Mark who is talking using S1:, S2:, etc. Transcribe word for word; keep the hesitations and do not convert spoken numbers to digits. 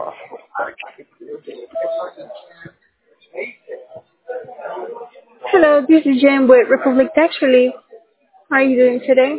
S1: Hello, this is Jem with Republic Actually. How are you doing today?